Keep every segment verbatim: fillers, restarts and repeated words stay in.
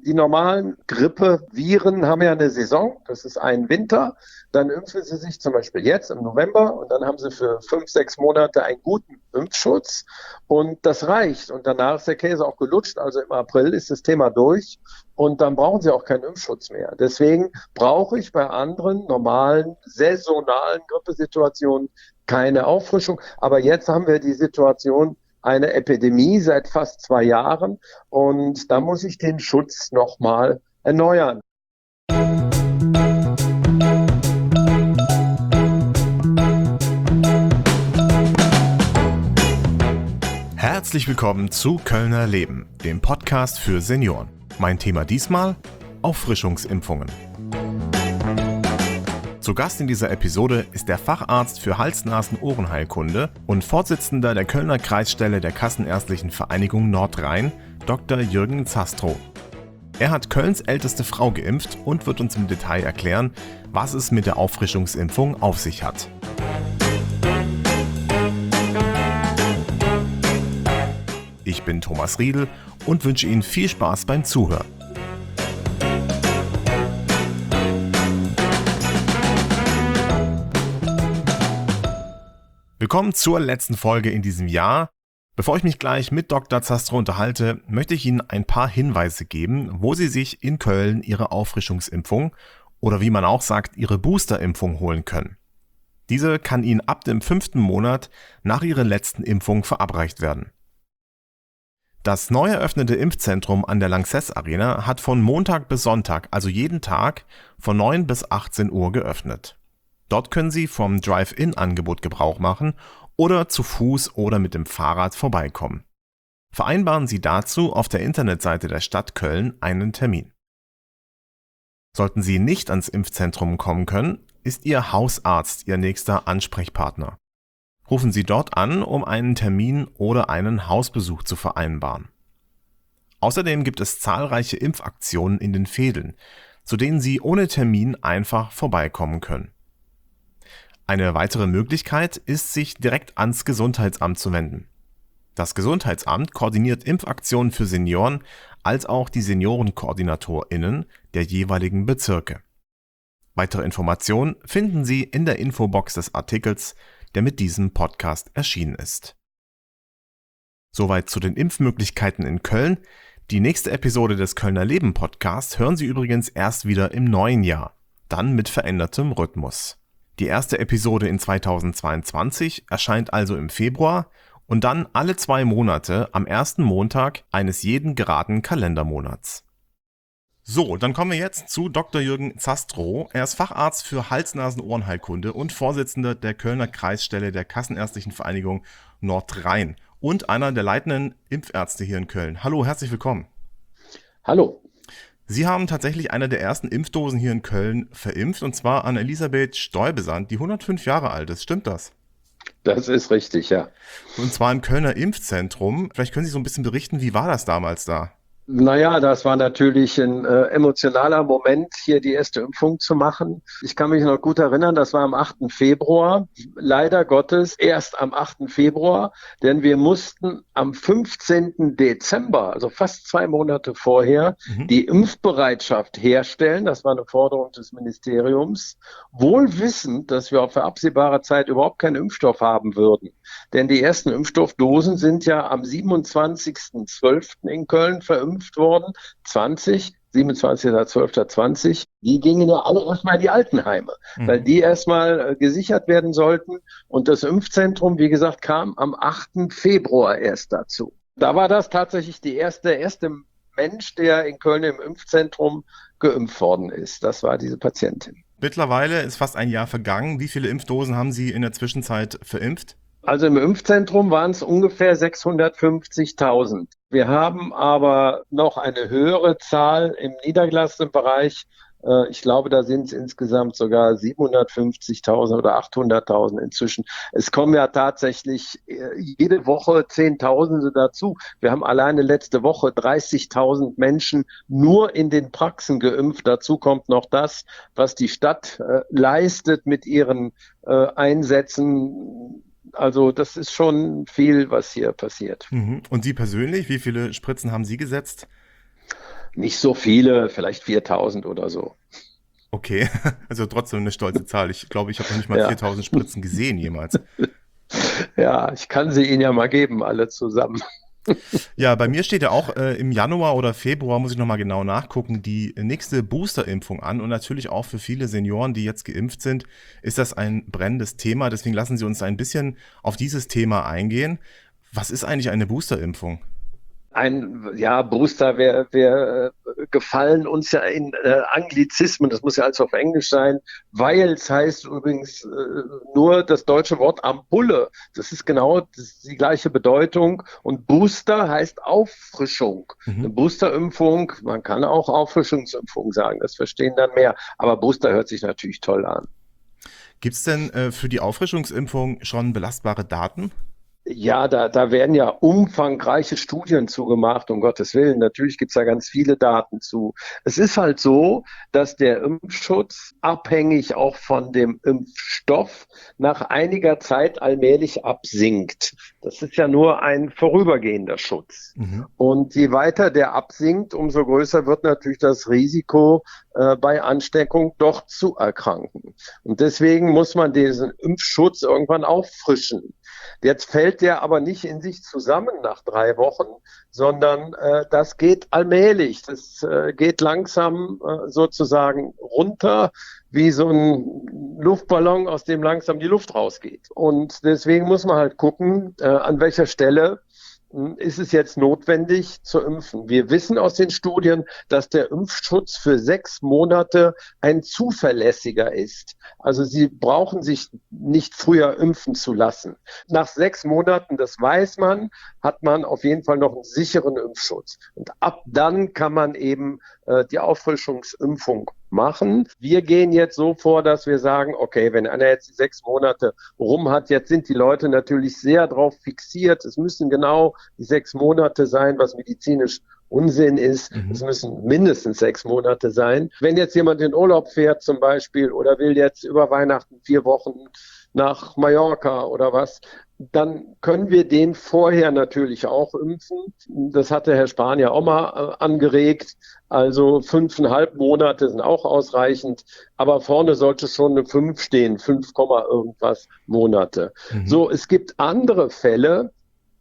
die normalen Grippeviren haben ja eine Saison, das ist ein Winter. Dann impfen sie sich zum Beispiel jetzt im November und dann haben sie für fünf, sechs Monate einen guten Impfschutz und das reicht. Und danach ist der Käse auch gelutscht, also im April ist das Thema durch und dann brauchen sie auch keinen Impfschutz mehr. Deswegen brauche ich bei anderen normalen, saisonalen Grippesituationen keine Auffrischung. Aber jetzt haben wir die Situation, eine Epidemie seit fast zwei Jahren und da muss ich den Schutz nochmal erneuern. Herzlich willkommen zu Kölner Leben, dem Podcast für Senioren. Mein Thema diesmal: Auffrischungsimpfungen. Zu Gast in dieser Episode ist der Facharzt für Hals-Nasen-Ohrenheilkunde und Vorsitzender der Kölner Kreisstelle der Kassenärztlichen Vereinigung Nordrhein, Doktor Jürgen Zastrow. Er hat Kölns älteste Frau geimpft und wird uns im Detail erklären, was es mit der Auffrischungsimpfung auf sich hat. Ich bin Thomas Riedl und wünsche Ihnen viel Spaß beim Zuhören. Willkommen zur letzten Folge in diesem Jahr. Bevor ich mich gleich mit Doktor Zastrow unterhalte, möchte ich Ihnen ein paar Hinweise geben, wo Sie sich in Köln Ihre Auffrischungsimpfung oder wie man auch sagt, Ihre Boosterimpfung holen können. Diese kann Ihnen ab dem fünften Monat nach Ihrer letzten Impfung verabreicht werden. Das neu eröffnete Impfzentrum an der Lanxess Arena hat von Montag bis Sonntag, also jeden Tag, von neun bis achtzehn Uhr geöffnet. Dort können Sie vom Drive-In-Angebot Gebrauch machen oder zu Fuß oder mit dem Fahrrad vorbeikommen. Vereinbaren Sie dazu auf der Internetseite der Stadt Köln einen Termin. Sollten Sie nicht ans Impfzentrum kommen können, ist Ihr Hausarzt Ihr nächster Ansprechpartner. Rufen Sie dort an, um einen Termin oder einen Hausbesuch zu vereinbaren. Außerdem gibt es zahlreiche Impfaktionen in den Vedeln, zu denen Sie ohne Termin einfach vorbeikommen können. Eine weitere Möglichkeit ist, sich direkt ans Gesundheitsamt zu wenden. Das Gesundheitsamt koordiniert Impfaktionen für Senioren als auch die SeniorenkoordinatorInnen der jeweiligen Bezirke. Weitere Informationen finden Sie in der Infobox des Artikels, der mit diesem Podcast erschienen ist. Soweit zu den Impfmöglichkeiten in Köln. Die nächste Episode des Kölner Leben Podcasts hören Sie übrigens erst wieder im neuen Jahr, dann mit verändertem Rhythmus. Die erste Episode in zweitausendzweiundzwanzig erscheint also im Februar und dann alle zwei Monate am ersten Montag eines jeden geraden Kalendermonats. So, dann kommen wir jetzt zu Doktor Jürgen Zastrow. Er ist Facharzt für Hals-Nasen-Ohrenheilkunde und Vorsitzender der Kölner Kreisstelle der Kassenärztlichen Vereinigung Nordrhein und einer der leitenden Impfärzte hier in Köln. Hallo, herzlich willkommen. Hallo. Sie haben tatsächlich eine der ersten Impfdosen hier in Köln verimpft, und zwar an Elisabeth Stuyvesant, die hundertfünf Jahre alt ist. Stimmt das? Das ist richtig, ja. Und zwar im Kölner Impfzentrum. Vielleicht können Sie so ein bisschen berichten, wie war das damals da? Naja, das war natürlich ein äh, emotionaler Moment, hier die erste Impfung zu machen. Ich kann mich noch gut erinnern, das war am achten Februar. Leider Gottes erst am achten Februar, denn wir mussten am fünfzehnten Dezember, also fast zwei Monate vorher, mhm. die Impfbereitschaft herstellen. Das war eine Forderung des Ministeriums, wohl wissend, dass wir auf absehbare Zeit überhaupt keinen Impfstoff haben würden. Denn die ersten Impfstoffdosen sind ja am siebenundzwanzigsten zwölften in Köln verimpft worden, zwanzig, siebenundzwanzigster zwölfter zwanzig, die gingen ja alle erstmal in die Altenheime, mhm. weil die erstmal äh, gesichert werden sollten. Und das Impfzentrum, wie gesagt, kam am achten Februar erst dazu. Da war das tatsächlich die erste, der erste Mensch, der in Köln im Impfzentrum geimpft worden ist. Das war diese Patientin. Mittlerweile ist fast ein Jahr vergangen. Wie viele Impfdosen haben Sie in der Zwischenzeit verimpft? Also im Impfzentrum waren es ungefähr sechshundertfünfzigtausend. Wir haben aber noch eine höhere Zahl im niedergelassenen Bereich. Ich glaube, da sind es insgesamt sogar siebenhundertfünfzigtausend oder achthunderttausend inzwischen. Es kommen ja tatsächlich jede Woche Zehntausende dazu. Wir haben alleine letzte Woche dreißigtausend Menschen nur in den Praxen geimpft. Dazu kommt noch das, was die Stadt äh, leistet mit ihren äh, Einsätzen. Also das ist schon viel, was hier passiert. Und Sie persönlich, wie viele Spritzen haben Sie gesetzt? Nicht so viele, vielleicht viertausend oder so. Okay, also trotzdem eine stolze Zahl. Ich glaube, ich habe noch nicht mal Ja, viertausend Spritzen gesehen jemals. ja, ich kann sie Ihnen ja mal geben, alle zusammen. Ja, bei mir steht ja auch äh, im Januar oder Februar, muss ich nochmal genau nachgucken, die nächste Boosterimpfung an. Und natürlich auch für viele Senioren, die jetzt geimpft sind, ist das ein brennendes Thema. Deswegen lassen Sie uns ein bisschen auf dieses Thema eingehen. Was ist eigentlich eine Boosterimpfung? Ein, ja, Booster, wir, wir äh, gefallen uns ja in äh, Anglizismen, das muss ja alles auf Englisch sein, weil es heißt übrigens äh, nur das deutsche Wort Ampulle. Das ist genau das ist die gleiche Bedeutung. Und Booster heißt Auffrischung. Eine Mhm. Boosterimpfung, man kann auch Auffrischungsimpfung sagen, das verstehen dann mehr. Aber Booster hört sich natürlich toll an. Gibt es denn äh, für die Auffrischungsimpfung schon belastbare Daten? Ja, da, da werden ja umfangreiche Studien zugemacht, um Gottes Willen. Natürlich gibt's da ganz viele Daten zu. Es ist halt so, dass der Impfschutz abhängig auch von dem Impfstoff nach einiger Zeit allmählich absinkt. Das ist ja nur ein vorübergehender Schutz. Mhm. Und je weiter der absinkt, umso größer wird natürlich das Risiko, äh, bei Ansteckung doch zu erkranken. Und deswegen muss man diesen Impfschutz irgendwann auffrischen. Jetzt fällt der aber nicht in sich zusammen nach drei Wochen, sondern äh, das geht allmählich. Das äh, geht langsam äh, sozusagen runter, wie so ein Luftballon, aus dem langsam die Luft rausgeht. Und deswegen muss man halt gucken, äh, an welcher Stelle ist es jetzt notwendig zu impfen. Wir wissen aus den Studien, dass der Impfschutz für sechs Monate ein zuverlässiger ist. Also Sie brauchen sich nicht früher impfen zu lassen. Nach sechs Monaten, das weiß man, hat man auf jeden Fall noch einen sicheren Impfschutz. Und ab dann kann man eben äh, die Auffrischungsimpfung machen. Wir gehen jetzt so vor, dass wir sagen, okay, wenn einer jetzt die sechs Monate rum hat, jetzt sind die Leute natürlich sehr drauf fixiert. Es müssen genau die sechs Monate sein, was medizinisch Unsinn ist. Mhm. Es müssen mindestens sechs Monate sein. Wenn jetzt jemand in Urlaub fährt zum Beispiel oder will jetzt über Weihnachten vier Wochen nach Mallorca oder was, dann können wir den vorher natürlich auch impfen. Das hatte Herr Spahn ja auch mal äh, angeregt. Also fünfeinhalb Monate sind auch ausreichend. Aber vorne sollte schon eine fünf stehen, fünf, irgendwas Monate. Mhm. So, es gibt andere Fälle,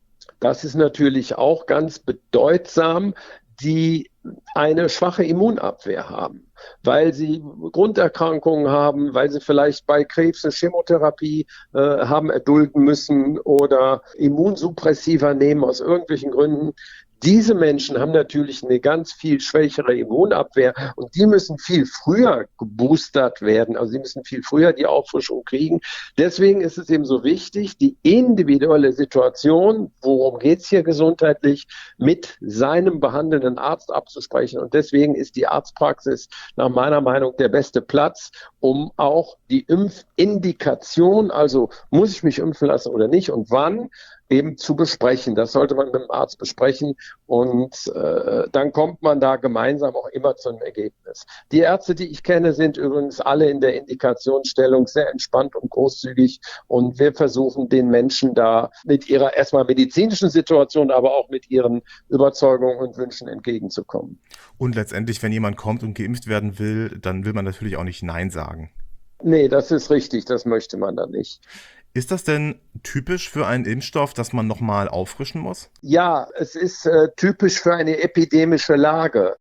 das ist natürlich auch ganz bedeutsam, die eine schwache Immunabwehr haben, weil sie Grunderkrankungen haben, weil sie vielleicht bei Krebs eine Chemotherapie äh, haben erdulden müssen oder Immunsuppressiva nehmen aus irgendwelchen Gründen. Diese Menschen haben natürlich eine ganz viel schwächere Immunabwehr und die müssen viel früher geboostert werden. Also sie müssen viel früher die Auffrischung kriegen. Deswegen ist es eben so wichtig, die individuelle Situation, worum geht's hier gesundheitlich, mit seinem behandelnden Arzt abzusprechen. Und deswegen ist die Arztpraxis nach meiner Meinung der beste Platz, um auch die Impfindikation, also muss ich mich impfen lassen oder nicht und wann, eben zu besprechen. Das sollte man mit dem Arzt besprechen und äh, dann kommt man da gemeinsam auch immer zu einem Ergebnis. Die Ärzte, die ich kenne, sind übrigens alle in der Indikationsstellung sehr entspannt und großzügig und wir versuchen den Menschen da mit ihrer erstmal medizinischen Situation, aber auch mit ihren Überzeugungen und Wünschen entgegenzukommen. Und letztendlich, wenn jemand kommt und geimpft werden will, dann will man natürlich auch nicht Nein sagen. Nee, das ist richtig, das möchte man dann nicht. Ist das denn typisch für einen Impfstoff, dass man nochmal auffrischen muss? Ja, es ist äh, typisch für eine epidemische Lage.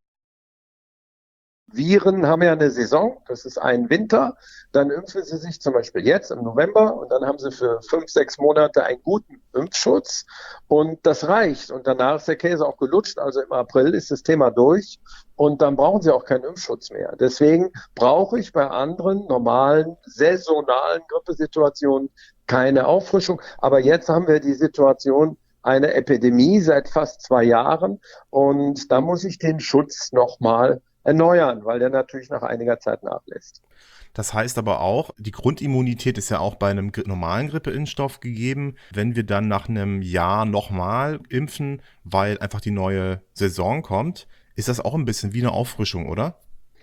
Viren haben ja eine Saison, das ist ein Winter, dann impfen sie sich zum Beispiel jetzt im November und dann haben sie für fünf, sechs Monate einen guten Impfschutz und das reicht und danach ist der Käse auch gelutscht, also im April ist das Thema durch und dann brauchen sie auch keinen Impfschutz mehr. Deswegen brauche ich bei anderen normalen, saisonalen Grippesituationen keine Auffrischung, aber jetzt haben wir die Situation, eine Epidemie seit fast zwei Jahren und da muss ich den Schutz nochmal erneuern, weil der natürlich nach einiger Zeit nachlässt. Das heißt aber auch, die Grundimmunität ist ja auch bei einem normalen Grippeimpfstoff gegeben. Wenn wir dann nach einem Jahr nochmal impfen, weil einfach die neue Saison kommt, ist das auch ein bisschen wie eine Auffrischung, oder?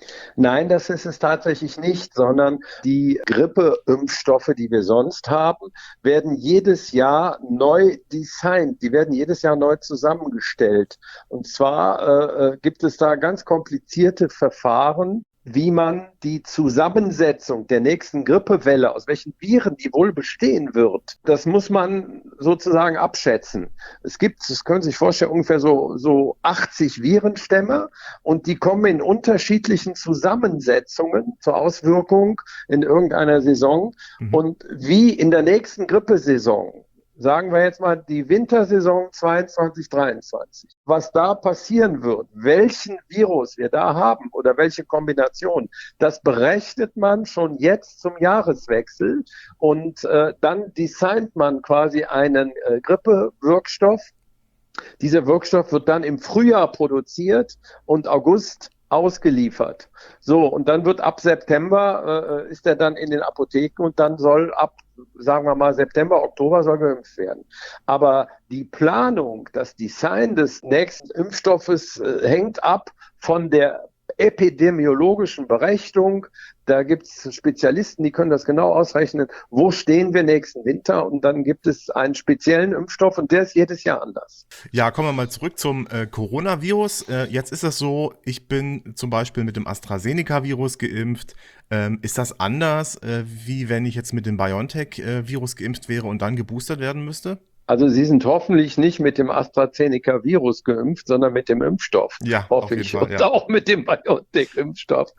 Nein, das ist es tatsächlich nicht, sondern die Grippeimpfstoffe, die wir sonst haben, werden jedes Jahr neu designt. Die werden jedes Jahr neu zusammengestellt. Und zwar äh, gibt es da ganz komplizierte Verfahren, wie man die Zusammensetzung der nächsten Grippewelle, aus welchen Viren die wohl bestehen wird, das muss man sozusagen abschätzen. Es gibt, das können Sie sich vorstellen, ungefähr so, so achtzig Virenstämme und die kommen in unterschiedlichen Zusammensetzungen zur Auswirkung in irgendeiner Saison. Mhm. Und wie in der nächsten Grippesaison, sagen wir jetzt mal die Wintersaison zweiundzwanzig dreiundzwanzig. Was da passieren wird, welchen Virus wir da haben oder welche Kombination, das berechnet man schon jetzt zum Jahreswechsel und äh, dann designt man quasi einen äh, Grippewirkstoff. Dieser Wirkstoff wird dann im Frühjahr produziert und August ausgeliefert. So, und dann wird ab September, äh, ist er dann in den Apotheken und dann soll ab, sagen wir mal, September, Oktober soll geimpft werden. Aber die Planung, das Design des nächsten Impfstoffes äh, hängt ab von der epidemiologischen Berechnung. Da gibt es Spezialisten, die können das genau ausrechnen, wo stehen wir nächsten Winter, und dann gibt es einen speziellen Impfstoff und der ist jedes Jahr anders. Ja, kommen wir mal zurück zum äh, Coronavirus. Äh, jetzt ist es so, ich bin zum Beispiel mit dem AstraZeneca-Virus geimpft. Ähm, ist das anders, äh, wie wenn ich jetzt mit dem BioNTech-Virus geimpft wäre und dann geboostert werden müsste? Also Sie sind hoffentlich nicht mit dem AstraZeneca-Virus geimpft, sondern mit dem Impfstoff. Ja, hoffe auf jeden ich. Fall, Und ja. auch mit dem BioNTech-Impfstoff.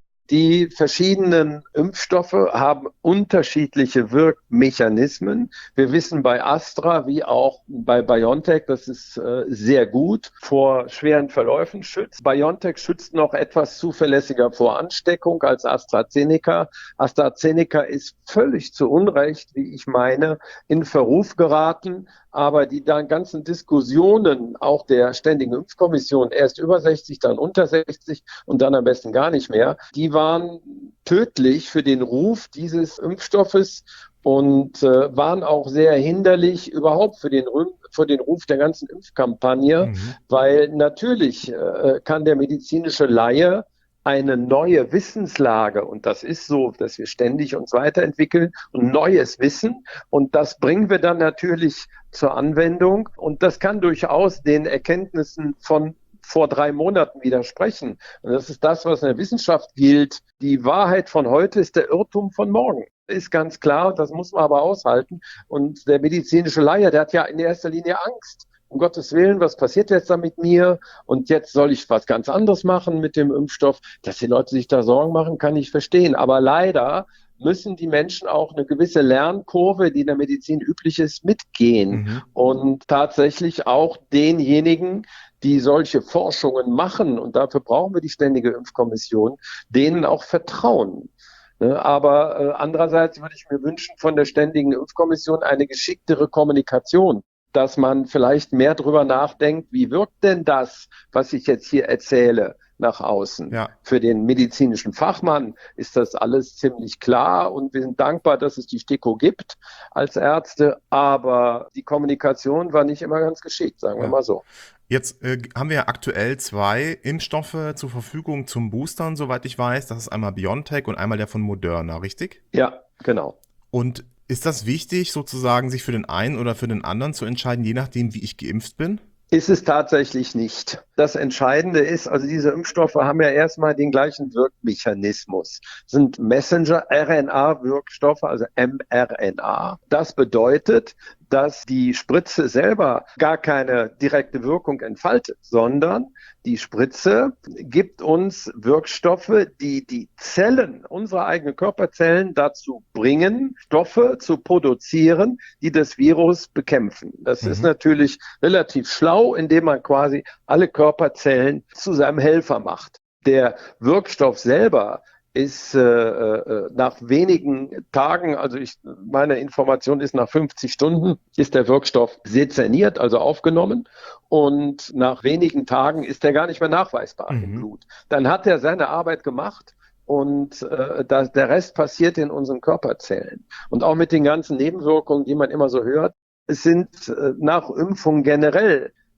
Die verschiedenen Impfstoffe haben unterschiedliche Wirkmechanismen. Wir wissen bei Astra wie auch bei BioNTech, dass es äh, sehr gut vor schweren Verläufen schützt. BioNTech schützt noch etwas zuverlässiger vor Ansteckung als AstraZeneca. AstraZeneca ist völlig zu Unrecht, wie ich meine, in Verruf geraten. Aber die dann ganzen Diskussionen auch der Ständigen Impfkommission, erst über sechzig, dann unter sechzig und dann am besten gar nicht mehr, die waren tödlich für den Ruf dieses Impfstoffes und äh, waren auch sehr hinderlich überhaupt für den, für den Ruf der ganzen Impfkampagne, mhm. weil natürlich äh, kann der medizinische Laie eine neue Wissenslage, und das ist so, dass wir ständig uns weiterentwickeln und neues Wissen, und das bringen wir dann natürlich zur Anwendung, und das kann durchaus den Erkenntnissen von vor drei Monaten widersprechen. Und das ist das, was in der Wissenschaft gilt. Die Wahrheit von heute ist der Irrtum von morgen. Ist ganz klar, das muss man aber aushalten. Und der medizinische Laie, der hat ja in erster Linie Angst. Um Gottes Willen, was passiert jetzt da mit mir? Und jetzt soll ich was ganz anderes machen mit dem Impfstoff. Dass die Leute sich da Sorgen machen, kann ich verstehen. Aber leider müssen die Menschen auch eine gewisse Lernkurve, die in der Medizin üblich ist, mitgehen. Mhm. Und tatsächlich auch denjenigen, die solche Forschungen machen, und dafür brauchen wir die Ständige Impfkommission, denen auch vertrauen. Aber äh, andererseits würde ich mir wünschen von der Ständigen Impfkommission eine geschicktere Kommunikation, dass man vielleicht mehr drüber nachdenkt, wie wirkt denn das, was ich jetzt hier erzähle, nach außen. Ja. Für den medizinischen Fachmann ist das alles ziemlich klar, und wir sind dankbar, dass es die STIKO gibt als Ärzte, aber die Kommunikation war nicht immer ganz geschickt, sagen wir ja. mal so. Jetzt äh, haben wir ja aktuell zwei Impfstoffe zur Verfügung zum Boostern, soweit ich weiß. Das ist einmal BioNTech und einmal der von Moderna, richtig? Ja, genau. Und ist das wichtig, sozusagen sich für den einen oder für den anderen zu entscheiden, je nachdem, wie ich geimpft bin? Ist es tatsächlich nicht. Das Entscheidende ist, also diese Impfstoffe haben ja erstmal den gleichen Wirkmechanismus. Das sind Messenger-R N A-Wirkstoffe, also mRNA. Das bedeutet, dass die Spritze selber gar keine direkte Wirkung entfaltet, sondern die Spritze gibt uns Wirkstoffe, die die Zellen, unsere eigenen Körperzellen dazu bringen, Stoffe zu produzieren, die das Virus bekämpfen. Das mhm. ist natürlich relativ schlau, indem man quasi alle Körperzellen zu seinem Helfer macht. Der Wirkstoff selber ist äh, äh, nach wenigen Tagen, also ich, meine Information ist nach fünfzig Stunden, ist der Wirkstoff sezerniert, also aufgenommen, und nach wenigen Tagen ist er gar nicht mehr nachweisbar mhm. im Blut. Dann hat er seine Arbeit gemacht, und äh, das, der Rest passiert in unseren Körperzellen. Und auch mit den ganzen Nebenwirkungen, die man immer so hört, es sind äh, nach Impfung generell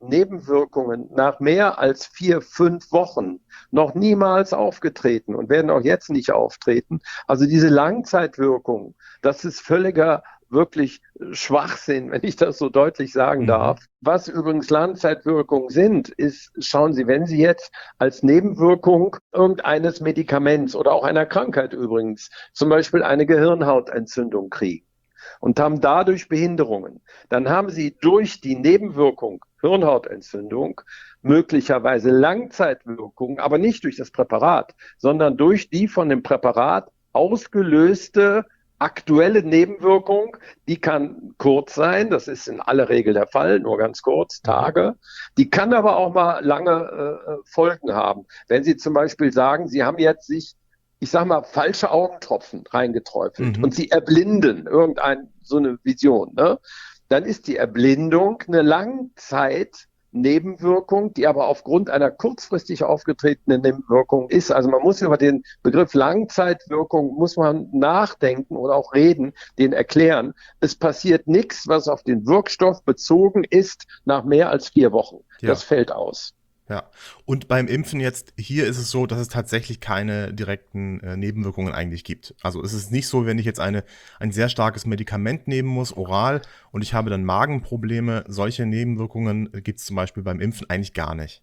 Nebenwirkungen nach mehr als vier, fünf Wochen noch niemals aufgetreten und werden auch jetzt nicht auftreten. Also diese Langzeitwirkung, das ist völliger wirklich Schwachsinn, wenn ich das so deutlich sagen Mhm. darf. Was übrigens Langzeitwirkungen sind, ist, schauen Sie, wenn Sie jetzt als Nebenwirkung irgendeines Medikaments oder auch einer Krankheit übrigens, zum Beispiel eine Gehirnhautentzündung kriegen und haben dadurch Behinderungen, dann haben Sie durch die Nebenwirkung Hirnhautentzündung möglicherweise Langzeitwirkungen, aber nicht durch das Präparat, sondern durch die von dem Präparat ausgelöste aktuelle Nebenwirkung, die kann kurz sein, das ist in aller Regel der Fall, nur ganz kurz, Tage. Die kann aber auch mal lange äh, Folgen haben. Wenn Sie zum Beispiel sagen, Sie haben jetzt sich, ich sag mal, falsche Augentropfen reingeträufelt Mhm. und Sie erblinden irgendeine so eine Vision, ne? Dann ist die Erblindung eine Langzeit Nebenwirkung, die aber aufgrund einer kurzfristig aufgetretenen Nebenwirkung ist. Also man muss über den Begriff Langzeitwirkung, muss man nachdenken oder auch reden, den erklären. Es passiert nichts, was auf den Wirkstoff bezogen ist, nach mehr als vier Wochen. Ja. Das fällt aus. Ja, und beim Impfen jetzt, hier ist es so, dass es tatsächlich keine direkten äh, Nebenwirkungen eigentlich gibt. Also es ist nicht so, wenn ich jetzt eine, ein sehr starkes Medikament nehmen muss, oral, und ich habe dann Magenprobleme, solche Nebenwirkungen gibt es zum Beispiel beim Impfen eigentlich gar nicht.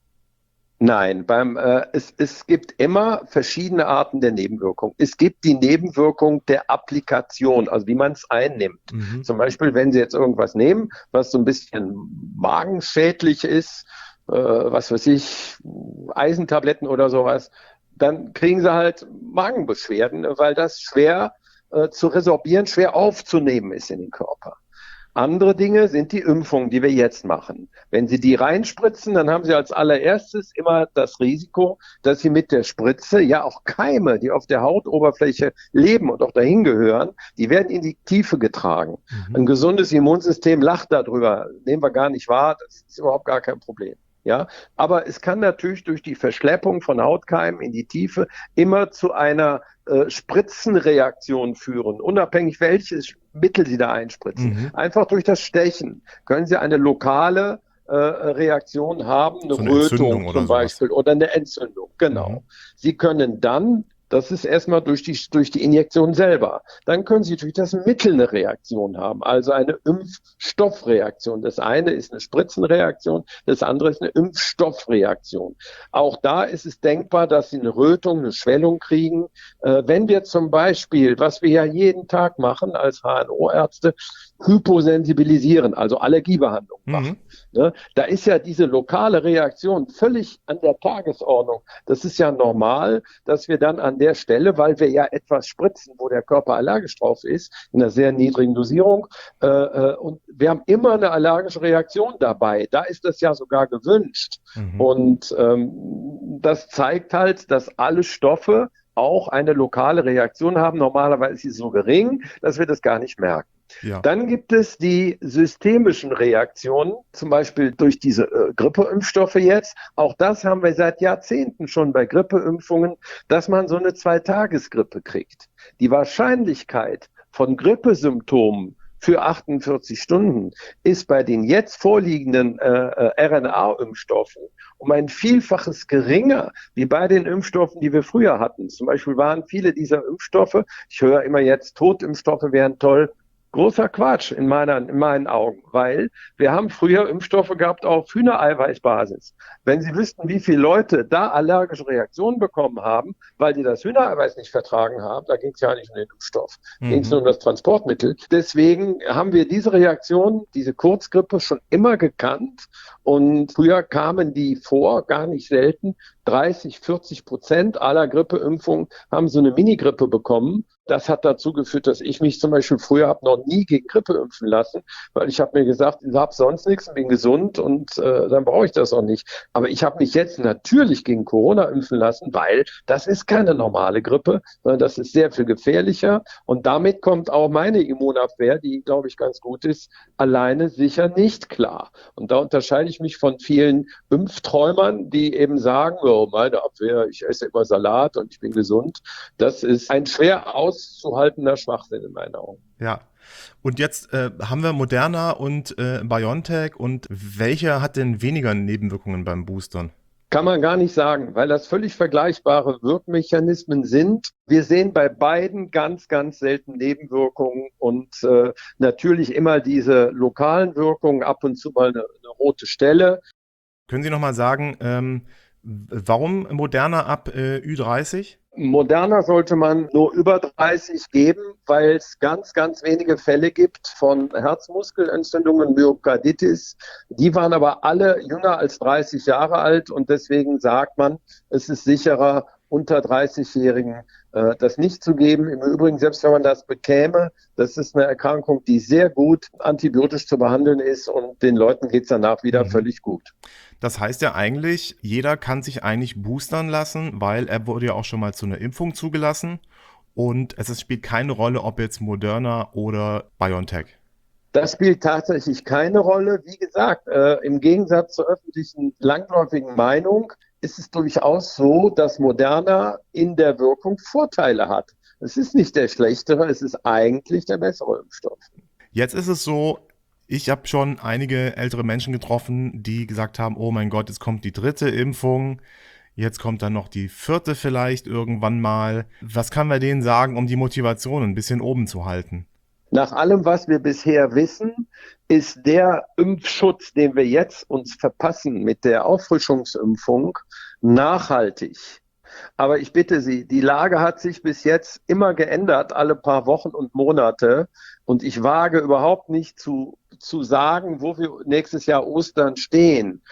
Nein, beim, äh, es, es gibt immer verschiedene Arten der Nebenwirkung. Es gibt die Nebenwirkung der Applikation, also wie man es einnimmt. Mhm. Zum Beispiel, wenn Sie jetzt irgendwas nehmen, was so ein bisschen magenschädlich ist, äh, was weiß ich, Eisentabletten oder sowas, dann kriegen Sie halt Magenbeschwerden, weil das schwer äh, zu resorbieren, schwer aufzunehmen ist in den Körper. Andere Dinge sind die Impfungen, die wir jetzt machen. Wenn Sie die reinspritzen, dann haben Sie als allererstes immer das Risiko, dass Sie mit der Spritze ja auch Keime, die auf der Hautoberfläche leben und auch dahin gehören, die werden in die Tiefe getragen. Mhm. Ein gesundes Immunsystem lacht darüber, nehmen wir gar nicht wahr, das ist überhaupt gar kein Problem. Ja, aber es kann natürlich durch die Verschleppung von Hautkeimen in die Tiefe immer zu einer äh, Spritzenreaktion führen, unabhängig welches Mittel Sie da einspritzen. Mhm. Einfach durch das Stechen können Sie eine lokale äh, Reaktion haben, eine, So eine Entzündung Rötung oder zum sowas. Beispiel oder eine Entzündung. Genau. Mhm. Sie können dann, das ist erstmal durch die, durch die Injektion selber, dann können Sie durch das Mittel eine Reaktion haben, also eine Impfstoffreaktion. Das eine ist eine Spritzenreaktion, das andere ist eine Impfstoffreaktion. Auch da ist es denkbar, dass Sie eine Rötung, eine Schwellung kriegen. Äh, wenn wir zum Beispiel, was wir ja jeden Tag machen als H N O-Ärzte, hyposensibilisieren, also Allergiebehandlung machen. Mhm. Ne? Da ist ja diese lokale Reaktion völlig an der Tagesordnung. Das ist ja normal, dass wir dann an der Stelle, weil wir ja etwas spritzen, wo der Körper allergisch drauf ist, in einer sehr niedrigen Dosierung, äh, äh, und wir haben immer eine allergische Reaktion dabei. Da ist das ja sogar gewünscht. Mhm. Und ähm, das zeigt halt, dass alle Stoffe auch eine lokale Reaktion haben. Normalerweise ist sie so gering, dass wir das gar nicht merken. Ja. Dann gibt es die systemischen Reaktionen, zum Beispiel durch diese äh, Grippeimpfstoffe jetzt. Auch das haben wir seit Jahrzehnten schon bei Grippeimpfungen, dass man so eine Zweitagesgrippe kriegt. Die Wahrscheinlichkeit von Grippesymptomen für achtundvierzig Stunden ist bei den jetzt vorliegenden äh, äh, R N A-Impfstoffen um ein Vielfaches geringer wie bei den Impfstoffen, die wir früher hatten. Zum Beispiel waren viele dieser Impfstoffe, ich höre immer jetzt, Totimpfstoffe wären toll, großer Quatsch in, meiner, in meinen Augen, weil wir haben früher Impfstoffe gehabt auf Hühnereiweißbasis. Wenn Sie wüssten, wie viele Leute da allergische Reaktionen bekommen haben, weil die das Hühnereiweiß nicht vertragen haben, da ging es ja nicht um den Impfstoff, Mhm. ging es nur um das Transportmittel. Deswegen haben wir diese Reaktion, diese Kurzgrippe schon immer gekannt und früher kamen die vor, gar nicht selten. dreißig, vierzig Prozent aller Grippeimpfungen haben so eine Minigrippe bekommen. Das hat dazu geführt, dass ich mich zum Beispiel früher habe noch nie gegen Grippe impfen lassen, weil ich habe mir gesagt, ich habe sonst nichts und bin gesund und äh, dann brauche ich das auch nicht. Aber ich habe mich jetzt natürlich gegen Corona impfen lassen, weil das ist keine normale Grippe, sondern das ist sehr viel gefährlicher und damit kommt auch meine Immunabwehr, die glaube ich ganz gut ist, alleine sicher nicht klar. Und da unterscheide ich mich von vielen Impfträumern, die eben sagen, oh, meine Abwehr, ich esse immer Salat und ich bin gesund. Das ist ein schwer auszuhaltender Schwachsinn in meinen Augen. Ja, Und jetzt äh, haben wir Moderna und äh, BioNTech und welcher hat denn weniger Nebenwirkungen beim Boostern? Kann man gar nicht sagen, weil das völlig vergleichbare Wirkmechanismen sind. Wir sehen bei beiden ganz, ganz selten Nebenwirkungen und äh, natürlich immer diese lokalen Wirkungen, ab und zu mal eine, eine rote Stelle. Können Sie nochmal sagen, ähm, warum Moderna ab äh, Ü dreißig? Moderna sollte man nur über dreißig geben, weil es ganz, ganz wenige Fälle gibt von Herzmuskelentzündungen, Myokarditis. Die waren aber alle jünger als dreißig Jahre alt und deswegen sagt man, es ist sicherer, unter dreißig-Jährigen äh, das nicht zu geben. Im Übrigen, selbst wenn man das bekäme, das ist eine Erkrankung, die sehr gut antibiotisch zu behandeln ist und den Leuten geht es danach wieder mhm. völlig gut. Das heißt ja eigentlich, jeder kann sich eigentlich boostern lassen, weil er wurde ja auch schon mal zu einer Impfung zugelassen und es spielt keine Rolle, ob jetzt Moderna oder BioNTech. Das spielt tatsächlich keine Rolle. Wie gesagt, äh, im Gegensatz zur öffentlichen langläufigen Meinung ist es durchaus so, dass Moderna in der Wirkung Vorteile hat. Es ist nicht der schlechtere, es ist eigentlich der bessere Impfstoff. Jetzt ist es so, ich habe schon einige ältere Menschen getroffen, die gesagt haben, oh mein Gott, jetzt kommt die dritte Impfung, jetzt kommt dann noch die vierte vielleicht irgendwann mal. Was kann man denen sagen, um die Motivation ein bisschen oben zu halten? Nach allem, was wir bisher wissen, ist der Impfschutz, den wir jetzt uns verpassen mit der Auffrischungsimpfung, nachhaltig. Aber ich bitte Sie, die Lage hat sich bis jetzt immer geändert, alle paar Wochen und Monate. Und ich wage überhaupt nicht zu, zu sagen, wo wir nächstes Jahr Ostern stehen.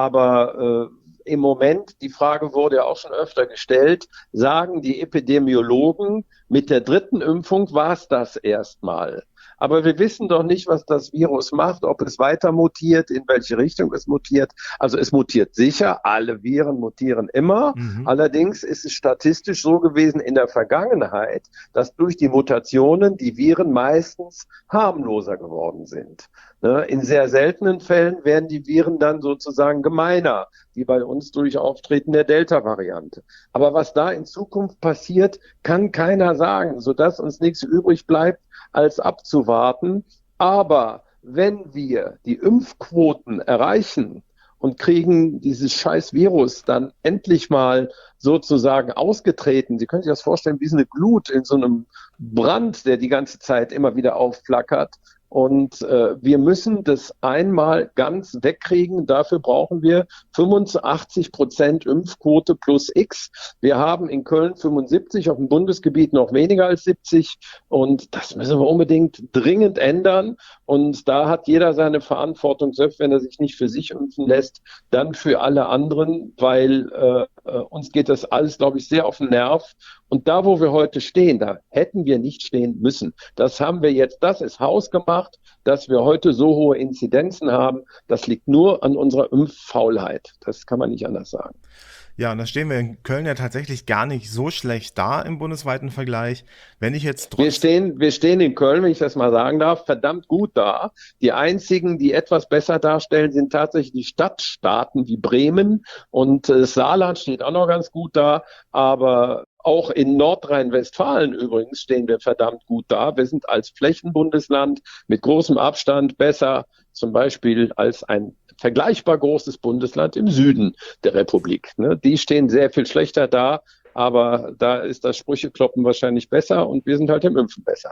Aber äh, im Moment, die Frage wurde ja auch schon öfter gestellt, sagen die Epidemiologen, mit der dritten Impfung war es das erstmal. Aber wir wissen doch nicht, was das Virus macht, ob es weiter mutiert, in welche Richtung es mutiert. Also es mutiert sicher, alle Viren mutieren immer. Mhm. Allerdings ist es statistisch so gewesen in der Vergangenheit, dass durch die Mutationen die Viren meistens harmloser geworden sind. In sehr seltenen Fällen werden die Viren dann sozusagen gemeiner, wie bei uns durch Auftreten der Delta-Variante. Aber was da in Zukunft passiert, kann keiner sagen, sodass uns nichts übrig bleibt, als abzuwarten. Aber wenn wir die Impfquoten erreichen und kriegen dieses scheiß Virus dann endlich mal sozusagen ausgetreten, Sie können sich das vorstellen, wie so eine Glut in so einem Brand, der die ganze Zeit immer wieder aufflackert. Und äh, wir müssen das einmal ganz wegkriegen. Dafür brauchen wir fünfundachtzig Prozent Impfquote plus X. Wir haben in Köln fünfundsiebzig, auf dem Bundesgebiet noch weniger als siebzig. Und das müssen wir unbedingt dringend ändern. Und da hat jeder seine Verantwortung, selbst wenn er sich nicht für sich impfen lässt, dann für alle anderen, weil äh, äh, uns geht das alles, glaube ich, sehr auf den Nerv. Und da, wo wir heute stehen, da hätten wir nicht stehen müssen. Das haben wir jetzt, das ist hausgemacht, dass wir heute so hohe Inzidenzen haben. Das liegt nur an unserer Impffaulheit. Das kann man nicht anders sagen. Ja, und da stehen wir in Köln ja tatsächlich gar nicht so schlecht da im bundesweiten Vergleich. Wenn ich jetzt wir stehen, wir stehen in Köln, wenn ich das mal sagen darf, verdammt gut da. Die einzigen, die etwas besser darstellen, sind tatsächlich die Stadtstaaten wie Bremen und äh, Saarland steht auch noch ganz gut da. Aber auch in Nordrhein-Westfalen übrigens stehen wir verdammt gut da. Wir sind als Flächenbundesland mit großem Abstand besser, zum Beispiel als ein vergleichbar großes Bundesland im Süden der Republik. Die stehen sehr viel schlechter da, aber da ist das Sprüchekloppen wahrscheinlich besser und wir sind halt im Impfen besser.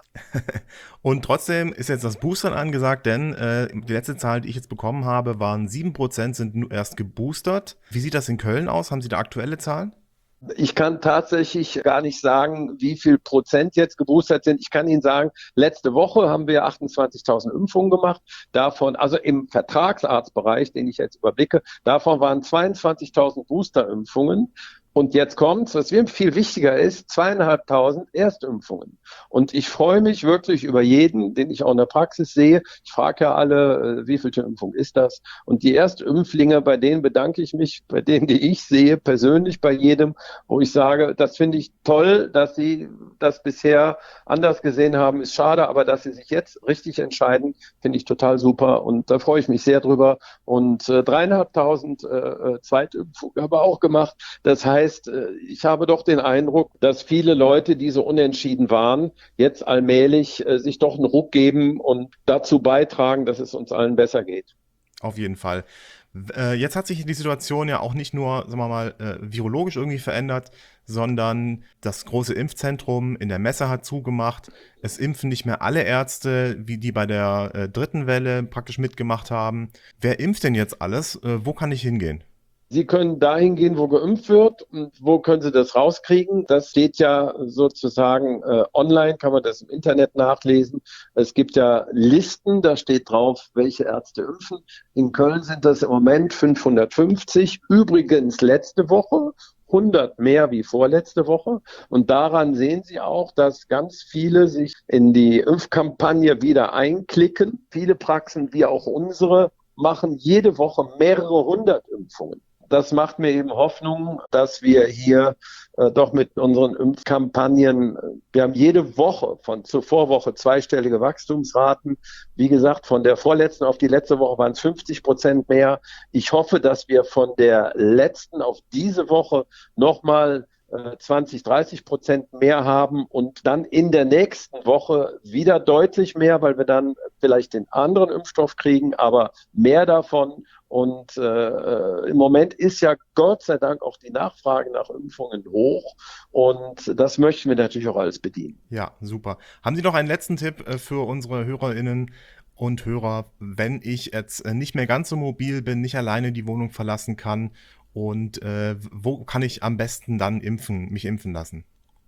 Und trotzdem ist jetzt das Boostern angesagt, denn äh, die letzte Zahl, die ich jetzt bekommen habe, waren sieben Prozent sind nur erst geboostert. Wie sieht das in Köln aus? Haben Sie da aktuelle Zahlen? Ich kann tatsächlich gar nicht sagen, wie viel Prozent jetzt geboostert sind. Ich kann Ihnen sagen, letzte Woche haben wir achtundzwanzigtausend Impfungen gemacht. Davon, also im Vertragsarztbereich, den ich jetzt überblicke, davon waren zweiundzwanzigtausend Boosterimpfungen. Und jetzt kommt's, was mir viel wichtiger ist, zweieinhalbtausend Erstimpfungen. Und ich freue mich wirklich über jeden, den ich auch in der Praxis sehe. Ich frage ja alle, wie viel Impfung ist das? Und die Erstimpflinge, bei denen bedanke ich mich, bei denen, die ich sehe, persönlich bei jedem, wo ich sage, das finde ich toll, dass sie das bisher anders gesehen haben, ist schade, aber dass sie sich jetzt richtig entscheiden, finde ich total super. Und da freue ich mich sehr drüber. Und äh, dreieinhalbtausend äh, Zweitimpfungen haben wir auch gemacht. Das heißt, heißt, ich habe doch den Eindruck, dass viele Leute, die so unentschieden waren, jetzt allmählich sich doch einen Ruck geben und dazu beitragen, dass es uns allen besser geht. Auf jeden Fall. Jetzt hat sich die Situation ja auch nicht nur, sagen wir mal, virologisch irgendwie verändert, sondern das große Impfzentrum in der Messe hat zugemacht. Es impfen nicht mehr alle Ärzte, wie die bei der dritten Welle praktisch mitgemacht haben. Wer impft denn jetzt alles? Wo kann ich hingehen? Sie können dahin gehen, wo geimpft wird. Und wo können Sie das rauskriegen? Das steht ja sozusagen äh, online, kann man das im Internet nachlesen. Es gibt ja Listen, da steht drauf, welche Ärzte impfen. In Köln sind das im Moment fünfhundertfünfzig. Übrigens letzte Woche hundert mehr wie vorletzte Woche. Und daran sehen Sie auch, dass ganz viele sich in die Impfkampagne wieder einklicken. Viele Praxen, wie auch unsere, machen jede Woche mehrere hundert Impfungen. Das macht mir eben Hoffnung, dass wir hier äh, doch mit unseren Impfkampagnen, wir haben jede Woche von zur Vorwoche zweistellige Wachstumsraten. Wie gesagt, von der vorletzten auf die letzte Woche waren es fünfzig Prozent mehr. Ich hoffe, dass wir von der letzten auf diese Woche nochmal zwanzig, dreißig Prozent mehr haben und dann in der nächsten Woche wieder deutlich mehr, weil wir dann vielleicht den anderen Impfstoff kriegen, aber mehr davon. Und äh, im Moment ist ja Gott sei Dank auch die Nachfrage nach Impfungen hoch und das möchten wir natürlich auch alles bedienen. Ja, super. Haben Sie noch einen letzten Tipp für unsere HörerInnen und Hörer, wenn ich jetzt nicht mehr ganz so mobil bin, nicht alleine die Wohnung verlassen kann? Und äh, wo kann ich am besten dann impfen, mich impfen lassen?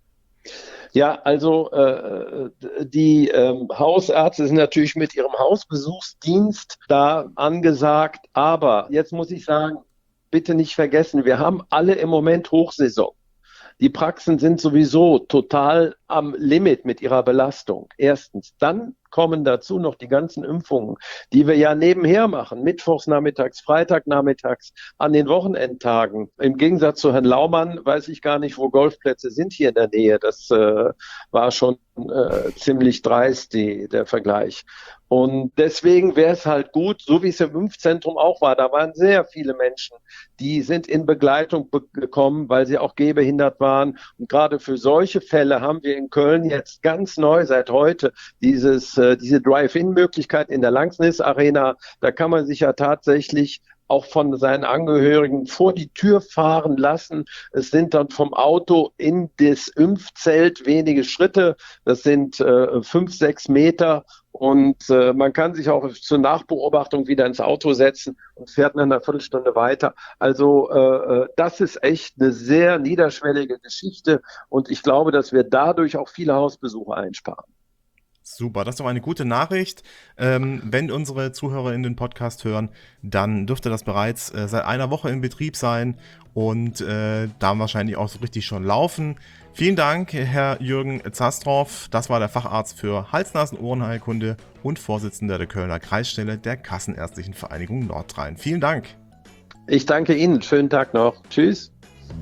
Ja, also äh, die ähm, Hausärzte sind natürlich mit ihrem Hausbesuchsdienst da angesagt. Aber jetzt muss ich sagen, bitte nicht vergessen, wir haben alle im Moment Hochsaison. Die Praxen sind sowieso total am Limit mit ihrer Belastung. Erstens. Dann kommen dazu noch die ganzen Impfungen, die wir ja nebenher machen. Mittwochs nachmittags, Freitagnachmittags, an den Wochenendtagen. Im Gegensatz zu Herrn Laumann weiß ich gar nicht, wo Golfplätze sind hier in der Nähe. Das äh, war schon äh, ziemlich dreist, die, der Vergleich. Und deswegen wäre es halt gut, so wie es im Impfzentrum auch war, da waren sehr viele Menschen, die sind in Begleitung be- gekommen, weil sie auch gehbehindert waren. Und gerade für solche Fälle haben wir in Köln jetzt ganz neu seit heute dieses, äh, diese Drive-In-Möglichkeit in der Langsnis Arena. Da kann man sich ja tatsächlich auch von seinen Angehörigen vor die Tür fahren lassen. Es sind dann vom Auto in das Impfzelt wenige Schritte. Das sind äh, fünf, sechs Meter. Und äh, man kann sich auch zur Nachbeobachtung wieder ins Auto setzen und fährt dann eine Viertelstunde weiter. Also äh, das ist echt eine sehr niederschwellige Geschichte. Und ich glaube, dass wir dadurch auch viele Hausbesuche einsparen. Super, das ist doch eine gute Nachricht. Ähm, wenn unsere ZuhörerInnen den Podcast hören, dann dürfte das bereits äh, seit einer Woche in Betrieb sein und äh, da wahrscheinlich auch so richtig schon laufen. Vielen Dank, Herr Jürgen Zastrow. Das war der Facharzt für Hals-Nasen-Ohrenheilkunde und Vorsitzender der Kölner Kreisstelle der Kassenärztlichen Vereinigung Nordrhein. Vielen Dank. Ich danke Ihnen. Schönen Tag noch. Tschüss.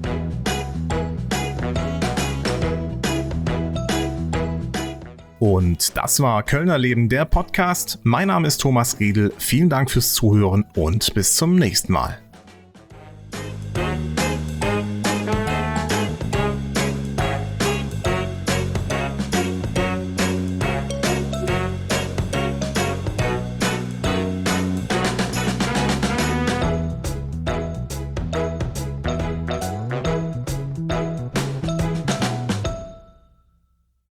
Und das war Kölner Leben, der Podcast. Mein Name ist Thomas Riedl. Vielen Dank fürs Zuhören und bis zum nächsten Mal.